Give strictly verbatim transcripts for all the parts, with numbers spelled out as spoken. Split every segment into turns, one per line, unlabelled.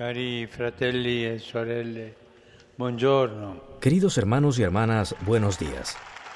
Cari fratelli e sorelle, buongiorno.
Queridos hermanos y hermanas, buenos días.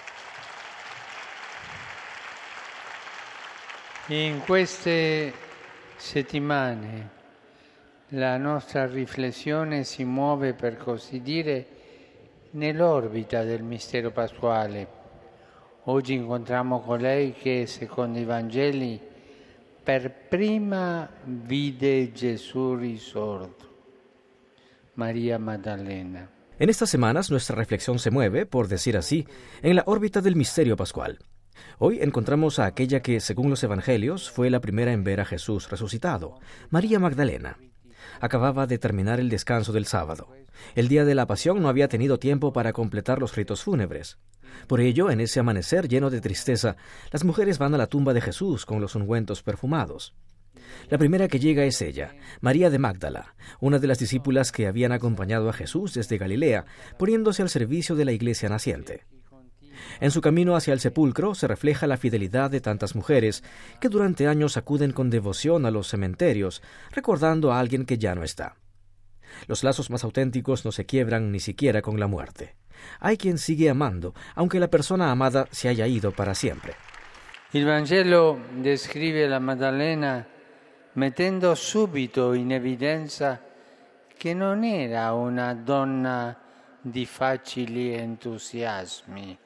In queste settimane la nostra riflessione si muove, per così dire, nell'orbita del mistero pasquale. Oggi incontriamo colei che, secondo i Vangeli, per prima vide Gesù risorto, María Magdalena.
En estas semanas nuestra reflexión se mueve, por decir así, en la órbita del misterio pascual. Hoy encontramos a aquella que, según los evangelios, fue la primera en ver a Jesús resucitado, María Magdalena. Acababa de terminar el descanso del sábado. El día de la pasión no había tenido tiempo para completar los ritos fúnebres. Por ello, en ese amanecer lleno de tristeza, las mujeres van a la tumba de Jesús con los ungüentos perfumados. La primera que llega es ella, María de Magdala, una de las discípulas que habían acompañado a Jesús desde Galilea, poniéndose al servicio de la iglesia naciente. En su camino hacia el sepulcro se refleja la fidelidad de tantas mujeres que durante años acuden con devoción a los cementerios, recordando a alguien que ya no está. Los lazos más auténticos no se quiebran ni siquiera con la muerte. Hay quien sigue amando, aunque la persona amada se haya ido para siempre.
Il Vangelo descrive la Maddalena mettendo subito in evidenza che non era una donna di facili entusiasmi.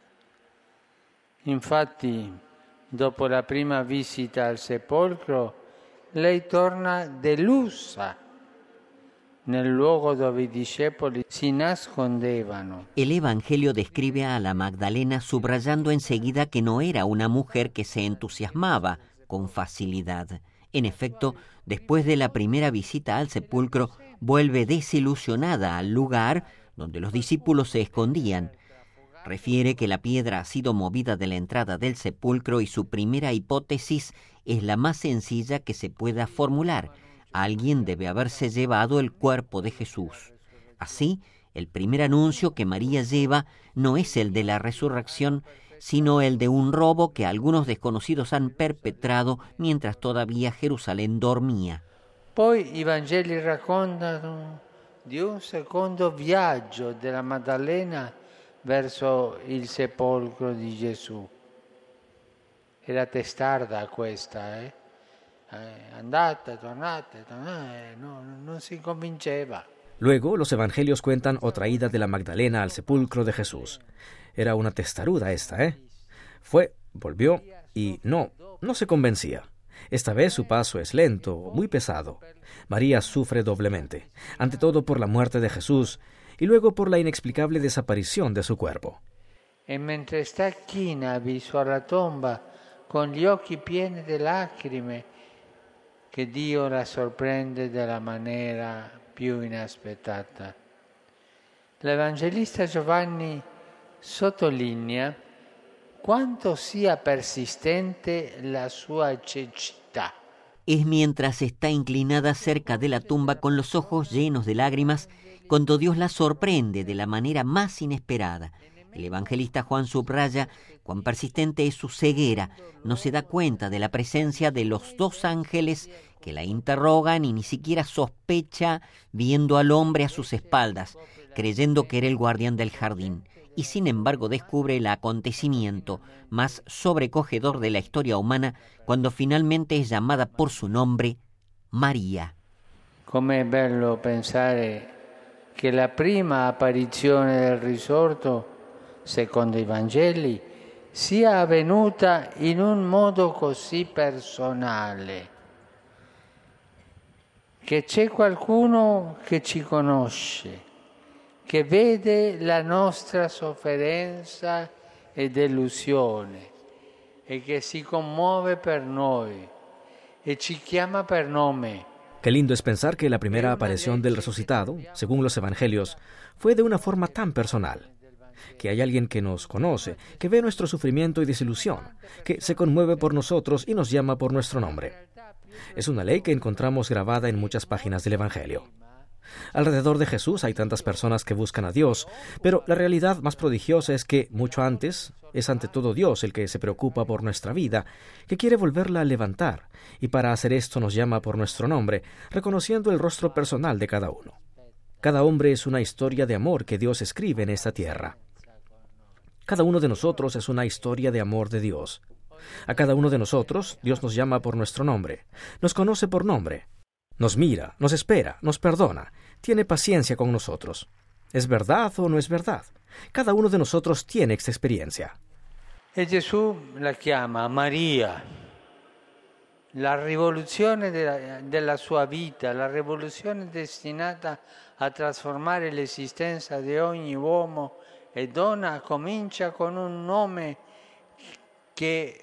Infatti, dopo la prima visita al sepolcro, lei torna delusa nel luogo dove i discepoli si nascondevano.
El Evangelio describe a la Magdalena subrayando enseguida que no era una mujer que se entusiasmaba con facilidad. En efecto, después de la primera visita al sepulcro, vuelve desilusionada al lugar donde los discípulos se escondían. Refiere que la piedra ha sido movida de la entrada del sepulcro y su primera hipótesis es la más sencilla que se pueda formular. Alguien debe haberse llevado el cuerpo de Jesús. Así, el primer anuncio que María lleva no es el de la resurrección, sino el de un robo que algunos desconocidos han perpetrado mientras todavía Jerusalén dormía.
Poi i Vangeli raccontano di un secondo viaggio della Maddalena verso il sepolcro di Gesù. Era testarda questa, eh? Eh, andate, tornate, tornate, no, no si convinceva.
Luego, los evangelios cuentan otra ida de la Magdalena al sepulcro de Jesús. Era una testaruda esta, ¿eh? Fue, volvió y no, no se convencía. Esta vez su paso es lento, muy pesado. María sufre doblemente, ante todo por la muerte de Jesús y luego por la inexplicable desaparición de su cuerpo.
E mentre sta china viso alla tomba, con gli occhi pieni di lacrime, che Dio la sorprende della maniera più inaspettata. L'Evangelista Giovanni sottolinea quanto sia persistente la sua cecità.
Es mientras está inclinada cerca de la tumba con los ojos llenos de lágrimas cuando Dios la sorprende de la manera más inesperada. El evangelista Juan subraya cuán persistente es su ceguera. No se da cuenta de la presencia de los dos ángeles que la interrogan y ni siquiera sospecha viendo al hombre a sus espaldas, creyendo que era el guardián del jardín. Y sin embargo descubre el acontecimiento más sobrecogedor de la historia humana cuando finalmente es llamada por su nombre, María.
Com'è bello pensare che la prima apparizione del risorto, secondo i Vangeli, sia avvenuta in un modo così personale, che c'è qualcuno che ci conosce, che vede la nostra sofferenza e delusione e che si commuove per noi e ci chiama per nome.
Qué lindo es pensar que la primera aparición del resucitado, según los evangelios, fue de una forma tan personal. Que hay alguien que nos conoce, que ve nuestro sufrimiento y desilusión, que se conmueve por nosotros y nos llama por nuestro nombre. Es una ley que encontramos grabada en muchas páginas del Evangelio. Alrededor de Jesús hay tantas personas que buscan a Dios, pero la realidad más prodigiosa es que, mucho antes, es ante todo Dios el que se preocupa por nuestra vida, que quiere volverla a levantar, y para hacer esto nos llama por nuestro nombre, reconociendo el rostro personal de cada uno. Cada hombre es una historia de amor que Dios escribe en esta tierra. Cada uno de nosotros es una historia de amor de Dios. A cada uno de nosotros, Dios nos llama por nuestro nombre, nos conoce por nombre. Nos mira, nos espera, nos perdona, tiene paciencia con nosotros. ¿Es verdad o no es verdad? Cada uno de nosotros tiene esta experiencia.
E Gesù la chiama Maria, la rivoluzione della, della sua vita, la rivoluzione destinata a trasformare l'esistenza di ogni uomo e donna comincia con un nome che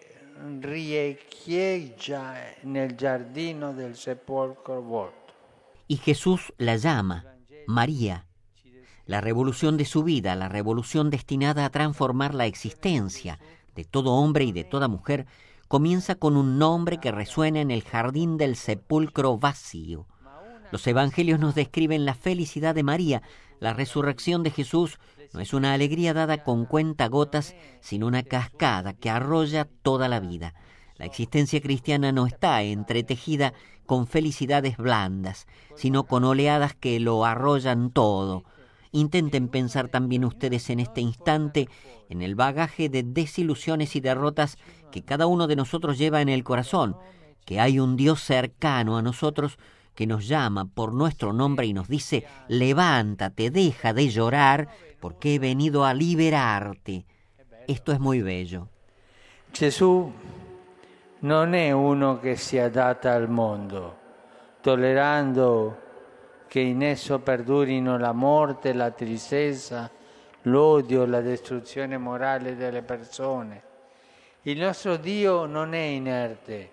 riecheggia nel giardino del sepolcro vuoto.
Y Jesús la llama María. La revolución de su vida, la revolución destinada a transformar la existencia de todo hombre y de toda mujer, comienza con un nombre que resuena en el jardín del sepulcro vacío. Los evangelios nos describen la felicidad de María. La resurrección de Jesús no es una alegría dada con cuentagotas, sino una cascada que arrolla toda la vida. La existencia cristiana no está entretejida con felicidades blandas, sino con oleadas que lo arrollan todo. Intenten pensar también ustedes en este instante en el bagaje de desilusiones y derrotas que cada uno de nosotros lleva en el corazón, que hay un Dios cercano a nosotros que nos llama por nuestro nombre y nos dice: levántate, deja de llorar, porque he venido a liberarte. Esto es muy bello.
Gesù non è uno che si adatta al mondo, tollerando che in esso perdurino la morte, la tristezza, l'odio, la distruzione morale delle persone. Il nostro Dio non è inerte,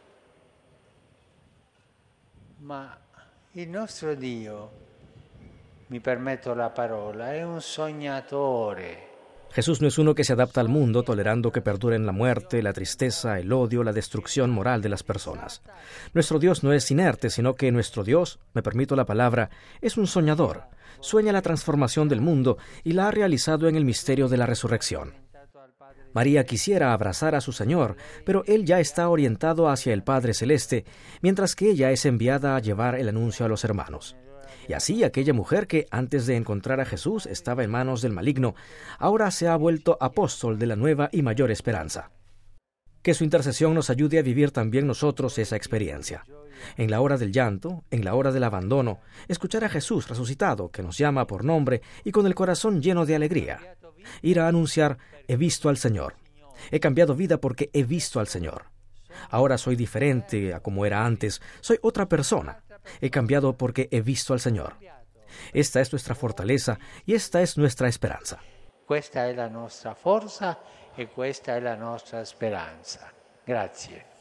ma il nostro Dio, mi permetto la parola, è un sognatore.
Jesús no es uno que se adapta al mundo tolerando que perduren la muerte, la tristeza, el odio, la destrucción moral de las personas. Nuestro Dios no es inerte, sino que nuestro Dios, me permito la palabra, es un soñador. Sueña la transformación del mundo y la ha realizado en el misterio de la resurrección. María quisiera abrazar a su Señor, pero Él ya está orientado hacia el Padre Celeste, mientras que ella es enviada a llevar el anuncio a los hermanos. Y así aquella mujer que antes de encontrar a Jesús estaba en manos del maligno, ahora se ha vuelto apóstol de la nueva y mayor esperanza. Que su intercesión nos ayude a vivir también nosotros esa experiencia. En la hora del llanto, en la hora del abandono, escuchar a Jesús resucitado que nos llama por nombre y con el corazón lleno de alegría. Ir a anunciar: he visto al Señor. He cambiado vida porque he visto al Señor. Ahora soy diferente a como era antes, soy otra persona. He cambiado porque he visto al Señor. Esta es nuestra fortaleza y esta es nuestra esperanza.
Questa è la nostra forza e questa è la nostra speranza. Grazie.